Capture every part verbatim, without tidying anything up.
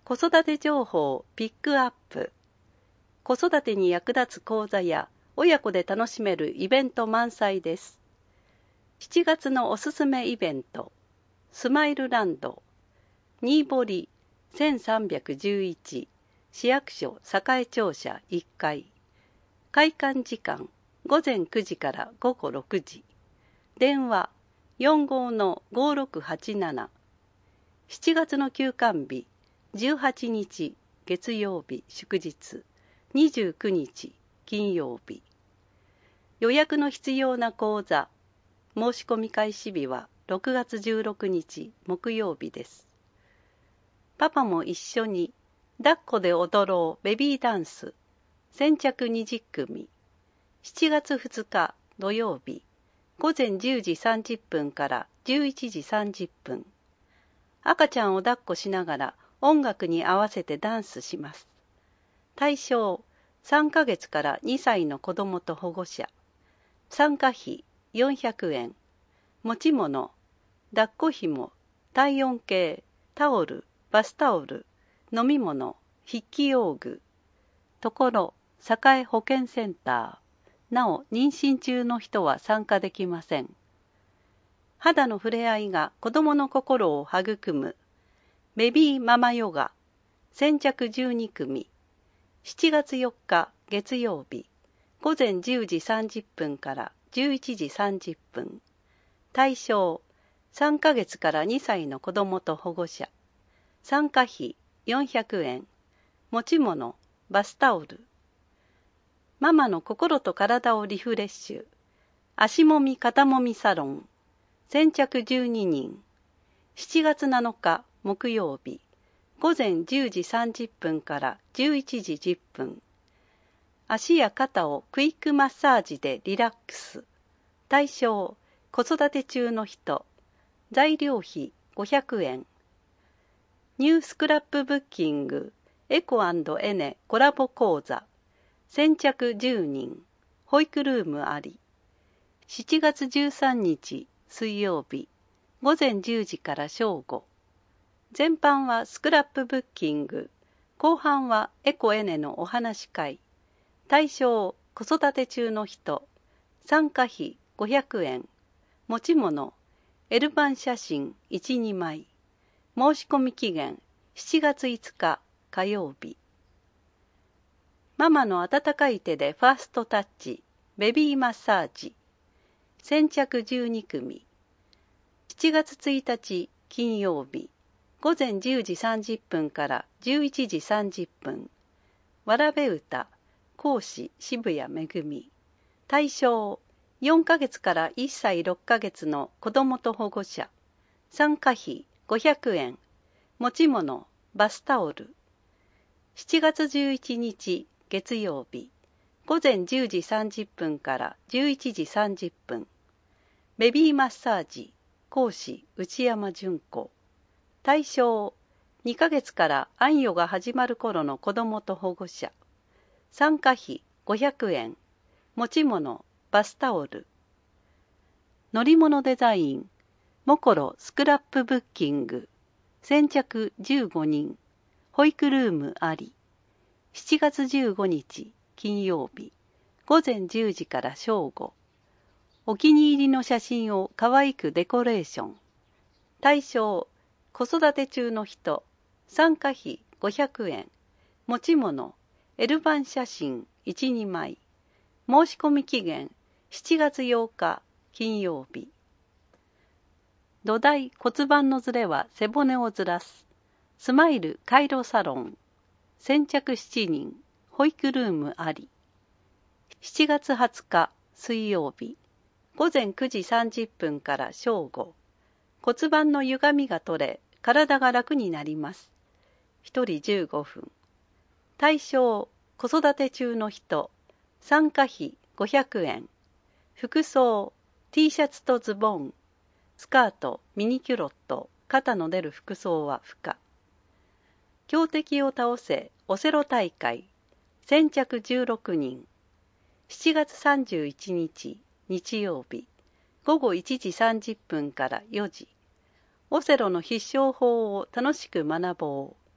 子育て情報をピックアップ。子育てに役立つ講座や親子で楽しめるイベント満載です。しちがつのおすすめイベント、スマイルランド、新堀せんさんびゃくじゅういち市役所栄庁舎いっかい。開館時間ごぜんくじからごごろくじ。電話 よんごーのごろくはちなな。しちがつの休館日じゅうはちにち月曜日祝日、にじゅうくにち金曜日。予約の必要な講座、申し込み開始日はろくがつじゅうろくにち木曜日です。パパも一緒に抱っこで踊ろうベビーダンス、先着にじゅっくみ。しちがつふつか土曜日、ごぜんじゅうじさんじゅっぷんからじゅういちじさんじゅっぷん。赤ちゃんを抱っこしながら音楽に合わせてダンスします。対象さんかげつからにさいの子どもと保護者。参加費よんひゃくえん。持ち物、抱っこひも、体温計、タオル、バスタオル、飲み物、筆記用具。ところ、栄保健センター。なお、妊娠中の人は参加できません。肌の触れ合いが子どもの心を育む。ベビーママヨガ、先着じゅうにくみ。しちがつよっか月曜日、ごぜんじゅうじさんじゅっぷんからじゅういちじさんじゅっぷん。対象さんかげつからにさいの子どもと保護者。参加費よんひゃくえん。持ち物、バスタオル。ママの心と体をリフレッシュ。足もみ肩もみサロン。先着じゅうににん。しちがつなのか木曜日、ごぜんじゅうじさんじゅっぷんからじゅういちじじゅっぷん。足や肩をクイックマッサージでリラックス。対象子育て中の人。材料費ごひゃくえん。ニュースクラップブッキングエコ&エネコラボ講座。先着じゅうにん。保育ルームあり。しちがつじゅうさんにち水曜日、ごぜんじゅうじから正午。前半はスクラップブッキング、後半はエコエネのお話会。対象子育て中の人。参加費ごひゃくえん。持ち物 L 版写真いち、にまい。申し込み期限しちがついつか火曜日。ママの温かい手でファーストタッチベビーマッサージ。先着じゅうにくみ。しちがつついたち金曜日、ごぜんじゅうじさんじゅっぷんからじゅういちじさんじゅっぷん。わらべ歌、講師渋谷めぐみ。対象よんかげつからいっさいろっかげつの子どもと保護者。参加費ごひゃくえん。持ち物バスタオル。しちがつじゅういちにち月曜日、ごぜんじゅうじさんじゅっぷんからじゅういちじさんじゅっぷん。ベビーマッサージ、講師内山純子。対象にかげつから安養が始まる頃の子どもと保護者。参加費ごひゃくえん。持ち物バスタオル。乗り物デザインモコロスクラップブッキング。先着じゅうごにん。保育ルームあり。しちがつじゅうごにち金曜日、ごぜんじゅうじから正午。お気に入りの写真をかわいくデコレーション。対象子育て中の人。参加費ごひゃくえん。持ち物 L 版写真いち、にまい。申し込み期限しちがつようか金曜日。土台骨盤のずれは背骨をずらす。スマイルカイロサロン。先着しちにん。保育ルームあり。しちがつはつか水曜日、ごぜんくじさんじゅっぷんから正午。骨盤の歪みが取れ、体が楽になります。ひとりじゅうごふん。対象子育て中の人。参加費ごひゃくえん。服装 T シャツとズボン。スカート、ミニキュロット、肩の出る服装は不可。強敵を倒せオセロ大会。先着じゅうろくにん。しちがつさんじゅういちにち日曜日、ごごいちじさんじゅっぷんからよじ。オセロの必勝法を楽しく学ぼう。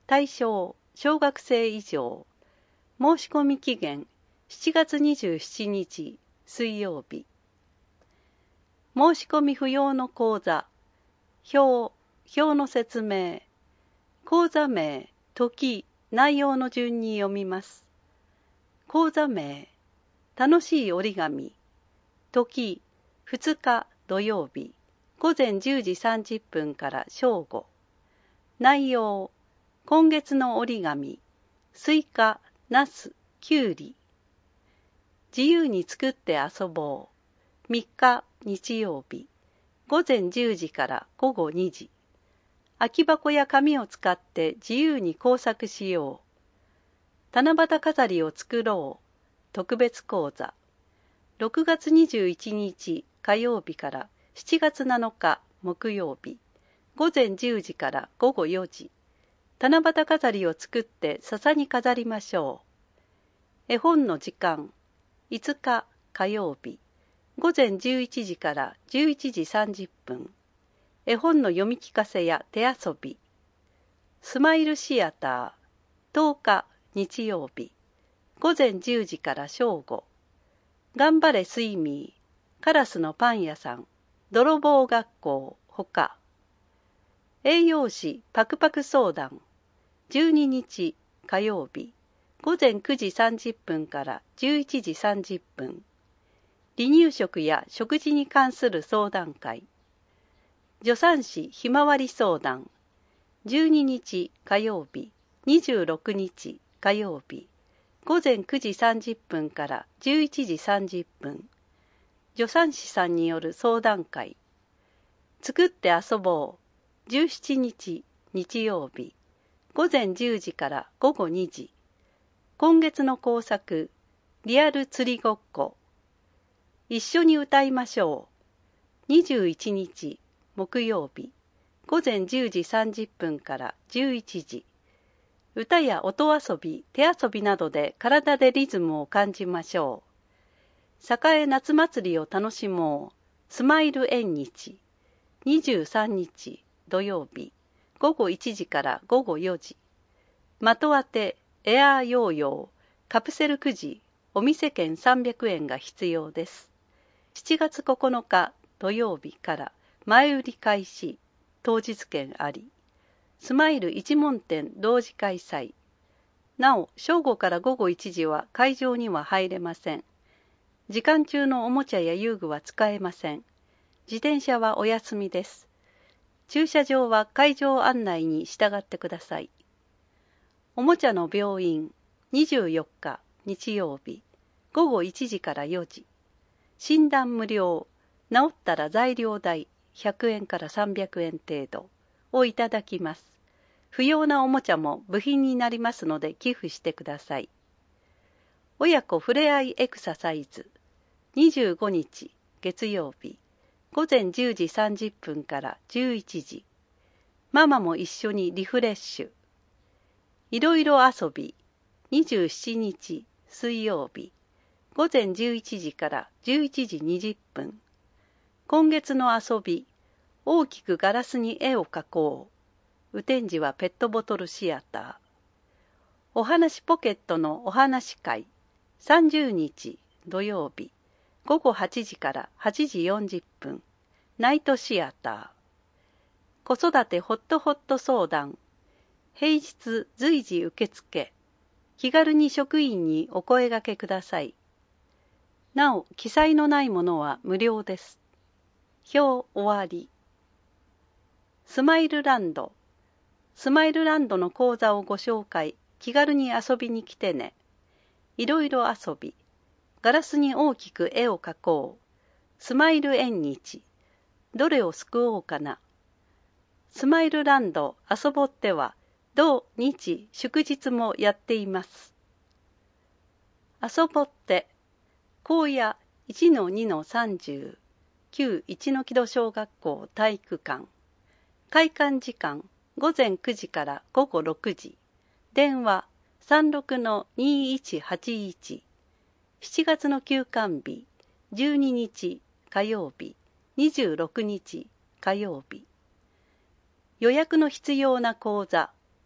対象小学生以上。申し込み期限しちがつにじゅうしちにち水曜日。申し込み不要の講座。表、表の説明。講座名、時、内容の順に読みます。講座名、楽しい折り紙。時、ふつか土曜日、午前じゅうじさんじゅっぷんから正午。内容、今月の折り紙、スイカ、ナス、キュウリ。自由に作って遊ぼう。みっか日曜日、午前じゅうじから午後にじ。空き箱や紙を使って自由に工作しよう。七夕飾りを作ろう。特別講座。ろくがつにじゅういちにち火曜日からしちがつなのか木曜日、午前じゅうじから午後よじ。七夕飾りを作って笹に飾りましょう。絵本の時間、いつか火曜日、午前じゅういちじからじゅういちじさんじゅっぷん。絵本の読み聞かせや手遊び。スマイルシアター、とおか日曜日、午前じゅうじから正午。頑張れスイミー、カラスのパン屋さん、泥棒学校、ほか。栄養士パクパク相談、じゅうににち火曜日、午前くじさんじゅっぷんからじゅういちじさんじゅっぷん。離乳食や食事に関する相談会。助産師ひまわり相談、じゅうににち火曜日、にじゅうろくにち火曜日、午前くじさんじゅっぷんからじゅういちじさんじゅっぷん。助産師さんによる相談会。作って遊ぼう。じゅうしちにち日曜日、午前じゅうじから午後にじ。今月の工作、リアル釣りごっこ。一緒に歌いましょう。にじゅういちにち木曜日、午前じゅうじさんじゅっぷんからじゅういちじ。歌や音遊び、手遊びなどで体でリズムを感じましょう。栄夏祭りを楽しもう。スマイル縁日。にじゅうさんにち土曜日、午後いちじから午後よじ。的当て、エアーヨーヨー、カプセルくじ、お店券さんびゃくえんが必要です。しちがつここのか土曜日から前売り開始、当日券あり。スマイル一門店同時開催。なお、正午から午後いちじは会場には入れません。時間中のおもちゃや遊具は使えません。自転車はお休みです。駐車場は会場案内に従ってください。おもちゃの病院、にじゅうよっか日曜日、午後いちじからよじ。診断無料、治ったら材料代ひゃくえんからさんびゃくえん程度をいただきます。不要なおもちゃも部品になりますので寄付してください。親子ふれあいエクササイズ、にじゅうごにち月曜日、午前じゅうじさんじゅっぷんからじゅういちじ。ママも一緒にリフレッシュ。いろいろ遊び、にじゅうしちにち水曜日、午前じゅういちじからじゅういちじにじゅっぷん。今月の遊び、大きくガラスに絵を描こう。雨天時はペットボトルシアター。おはなしポケットのお話会、さんじゅうにち土曜日、午後はちじからはちじよんじゅっぷん。ナイトシアター。子育てホットホット相談。平日随時受付。気軽に職員にお声掛けください。なお、記載のないものは無料です。表終わり。スマイルランド。スマイルランドの講座をご紹介。気軽に遊びに来てね。いろいろ遊び。ガラスに大きく絵を描こう。スマイル縁日。どれを救おうかな。スマイルランド遊ぼっては、土日祝日もやっています。遊ぼって、荒野 いちのにのさんじゅう、旧一ノ木戸小学校体育館。開館時間、午前くじから午後ろくじ。電話 さんろくのにいちはちいち。しちがつの休館日、じゅうににち火曜日、にじゅうろくにち火曜日。予約の必要な講座。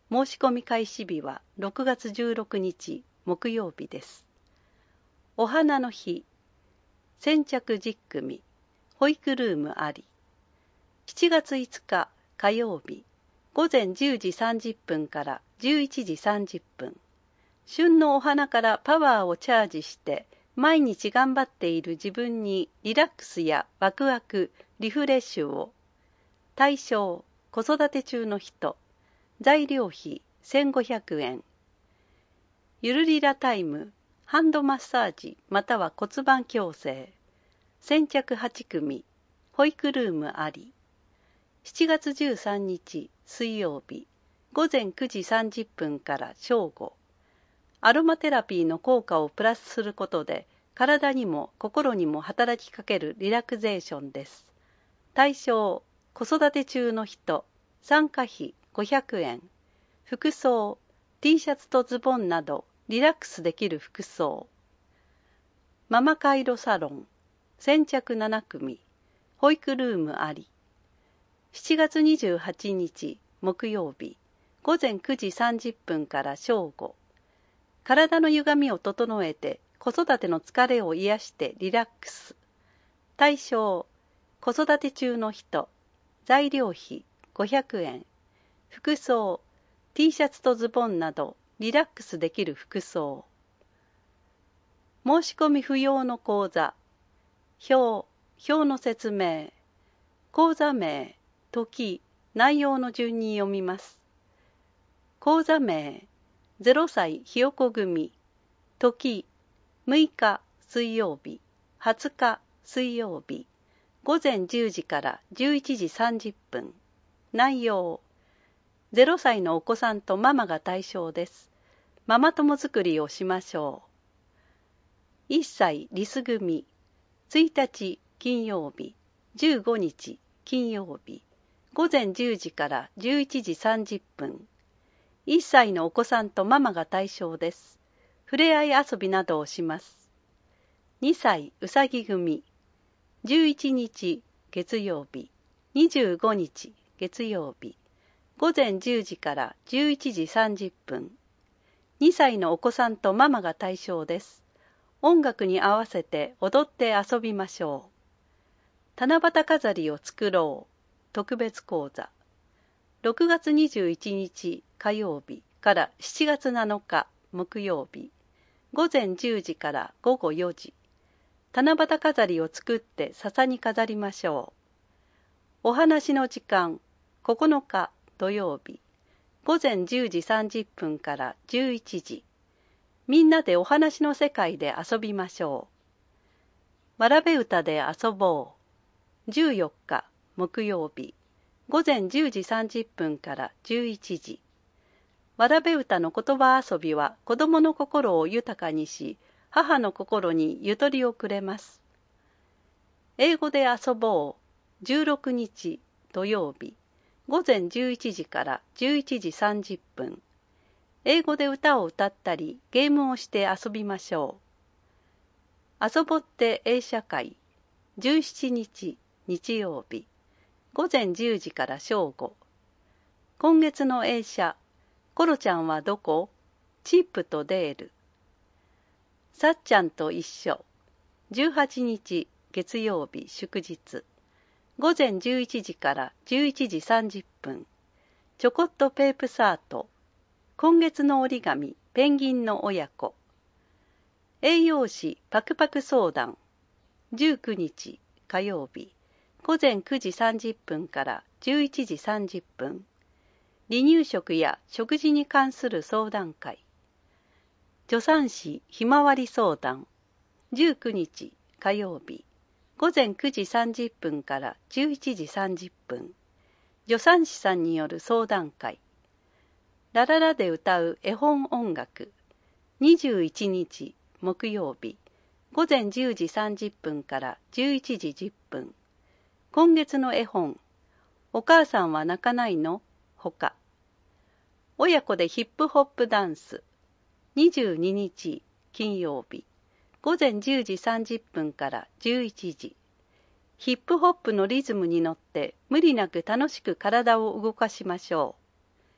申し込み開始日はろくがつじゅうろくにち木曜日です。お花の日、先着じゅっくみ、保育ルームあり。しちがついつか火曜日、ごぜんじゅうじさんじゅっぷんからじゅういちじさんじゅっぷん。旬のお花からパワーをチャージして毎日頑張っている自分にリラックスやワクワク、リフレッシュを。対象、子育て中の人。材料費せんごひゃくえん。ゆるリラタイム、ハンドマッサージまたは骨盤矯正。先着はちくみ、保育ルームあり。しちがつじゅうさんにち水曜日、ごぜんくじさんじゅっぷんから正午。アロマテラピーの効果をプラスすることで、体にも心にも働きかけるリラクゼーションです。対象、子育て中の人、参加費ごひゃくえん。服装、T シャツとズボンなどリラックスできる服装。ママカイロサロン、先着ななくみ、保育ルームあり。しちがつにじゅうはちにち木曜日、ごぜんくじさんじゅっぷんから正午。体の歪みを整えて子育ての疲れを癒してリラックス。対象、子育て中の人。材料費ごひゃくえん。服装、T シャツとズボンなどリラックスできる服装。申し込み不要の講座。表、表の説明。講座名、時、内容の順に読みます。講座名、ゼロさいひよこ組。時、むいか水曜日、はつか水曜日。ごぜんじゅうじからじゅういちじさんじゅっぷん。内容、ゼロさいのお子さんとママが対象です。ママ友作りをしましょう。いっさいリス組、ついたち金曜日、じゅうごにち金曜日、ごぜんじゅうじからじゅういちじさんじゅっぷん。いっさいのお子さんとママが対象です。触れ合い遊びなどをします。にさいうさぎ組、じゅういちにち月曜日、にじゅうごにち月曜日、ごぜんじゅうじからじゅういちじさんじゅっぷん。にさいのお子さんとママが対象です。音楽に合わせて踊って遊びましょう。七夕飾りを作ろう。特別講座。ろくがつにじゅういちにち火曜日からしちがつなのか木曜日。ごぜんじゅうじからごごよじ。七夕飾りを作って笹に飾りましょう。お話の時間、ここのか土曜日。ごぜんじゅうじさんじゅっぷんからじゅういちじ。みんなでお話の世界で遊びましょう。わらべ歌で遊ぼう。じゅうよっか木曜日。ごぜんじゅうじさんじゅっぷんからじゅういちじ。わらべ歌の言葉遊びは子どもの心を豊かにし、母の心にゆとりをくれます。英語で遊ぼう。じゅうろくにち土曜日。ごぜんじゅういちじからじゅういちじさんじゅっぷん。英語で歌を歌ったり、ゲームをして遊びましょう。遊ぼって英社会。じゅうしちにち日曜日。ごぜんじゅうじから正午。今月の英社。コロちゃんはどこ？チップとデール。さっちゃんと一緒。じゅうはちにち月曜日祝日。ごぜんじゅういちじからじゅういちじさんじゅっぷん。ちょこっとペープサート。今月の折り紙、ペンギンの親子。栄養士パクパク相談。じゅうくにち火曜日。ごぜんくじさんじゅっぷんからじゅういちじさんじゅっぷん。離乳食や食事に関する相談会。助産師ひまわり相談。じゅうくにち火曜日。ごぜんくじさんじゅっぷんからじゅういちじさんじゅっぷん。助産師さんによる相談会。ラララで歌う絵本音楽。にじゅういちにち木曜日。ごぜんじゅうじさんじゅっぷんからじゅういちじじゅっぷん。今月の絵本。お母さんは泣かないの？ほか。親子でヒップホップダンス。にじゅうににち金曜日。ごぜんじゅうじさんじゅっぷんからじゅういちじ。ヒップホップのリズムに乗って無理なく楽しく体を動かしましょう。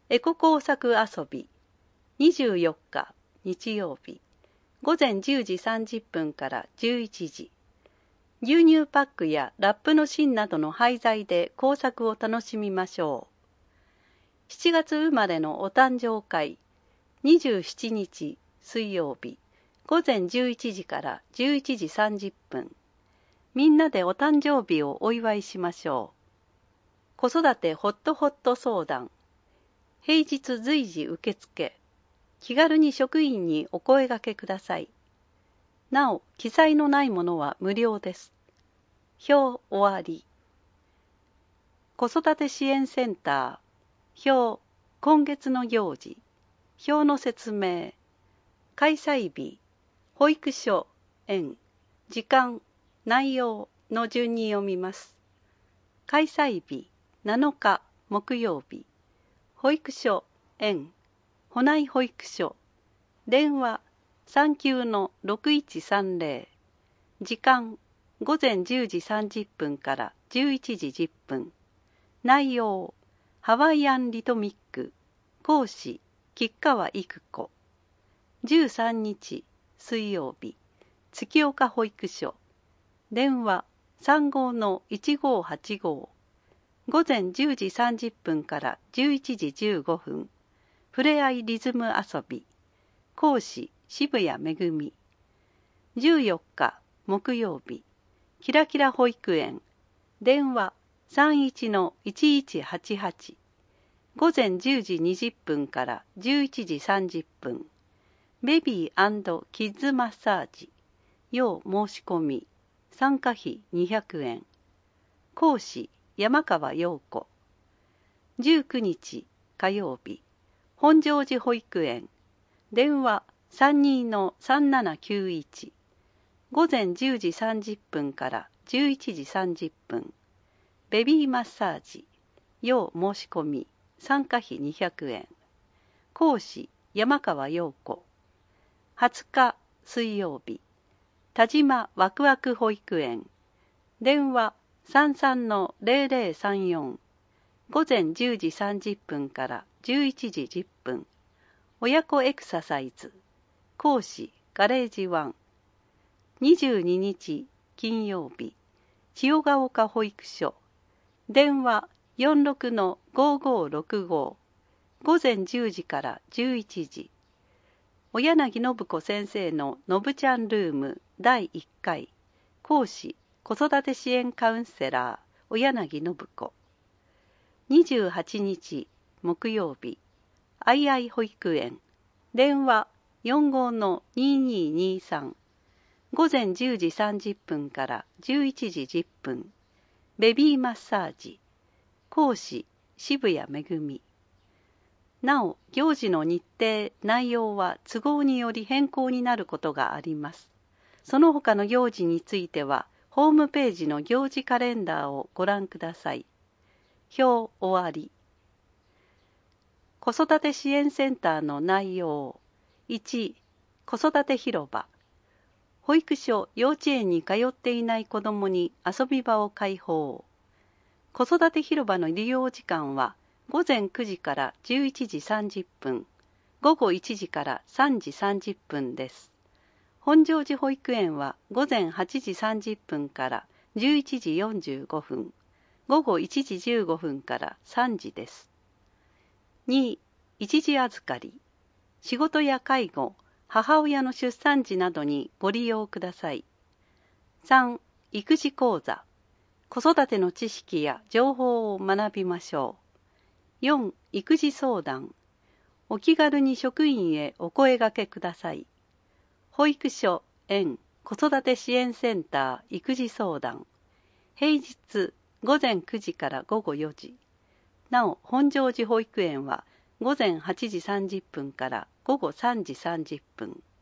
エコ工作遊びにじゅうよっか日曜日ごぜんじゅうじさんじゅっぷんからじゅういちじ。牛乳パックやラップの芯などの廃材で工作を楽しみましょう。しちがつ生まれのお誕生会にじゅうしちにち水曜日ごぜんじゅういちじからじゅういちじさんじゅっぷん。みんなでお誕生日をお祝いしましょう。子育てホットホット相談。平日随時受付。気軽に職員にお声掛けください。なお、記載のないものは無料です。表終わり。子育て支援センター。表、今月の行事。表の説明。開催日。保育所、園。時間、内容の順に読みます。開催日、なのか木曜日。保育所、園。保内保育所。電話、さんきゅうのろくいちさんぜろ。時間、ごぜんじゅうじさんじゅっぷんからじゅういちじじゅっぷん。内容、ハワイアンリトミック。講師、吉川育子。じゅうさんにち水曜日、月岡保育所。電話、さんごのいちごはちご。ごぜんじゅうじさんじゅっぷんからじゅういちじじゅうごふん。ふれあいリズム遊び。講師、渋谷めぐみ。じゅうよっか木曜日、キラキラ保育園。電話、さんいちのいちいちはちはち。ごぜんじゅうじにじゅっぷんからじゅういちじさんじゅっぷん。ベビー&キッズマッサージ。要申し込み。参加費にひゃくえん。講師、山川陽子。じゅうくにち火曜日、本庄寺保育園。電話、さんにのさんななきゅういち。ごぜんじゅうじさんじゅっぷんからじゅういちじさんじゅっぷん。ベビーマッサージ。要申し込み。参加費にひゃくえん。講師、山川陽子。はつか水曜日、田島わくわく保育園。電話、さんさんのぜろぜろさんよん。ごぜんじゅうじさんじゅっぷんからじゅういちじじゅっぷん。親子エクササイズ。講師、ガレージワン。にじゅうににち金曜日、千代ヶ丘保育所。電話、よんろくのごごろくご。ごぜんじゅうじからじゅういちじ。小柳信子先生ののぶちゃんルームだいいっかい。講師、子育て支援カウンセラー、小柳信子。にじゅうはちにち木曜日、あいあい保育園。電話、よんごのにににさん。ごぜんじゅうじさんじゅっぷんからじゅういちじじゅっぷん。ベビーマッサージ。講師、渋谷めぐみ。なお、行事の日程、内容は都合により変更になることがあります。その他の行事については、ホームページの行事カレンダーをご覧ください。表終わり。子育て支援センターの内容。いち、子育て広場。保育所、幼稚園に通っていない子どもに遊び場を開放。子育て広場の利用時間は、ごぜんくじからじゅういちじさんじゅっぷん、ごごいちじからさんじさんじゅっぷんです。本庄寺保育園はごぜんはちじさんじゅっぷんからじゅういちじよんじゅうごふん、ごごいちじじゅうごふんからさんじです。に、一時預かり。仕事や介護、母親の出産時などにご利用ください。さん、育児講座。子育ての知識や情報を学びましょう。よん、育児相談。お気軽に職員へお声掛けください。保育所、園、子育て支援センター、育児相談。平日、ごぜんくじからごごよじ。なお、本庄寺保育園は、ごぜんはちじさんじゅっぷんからごごさんじさんじゅっぷん。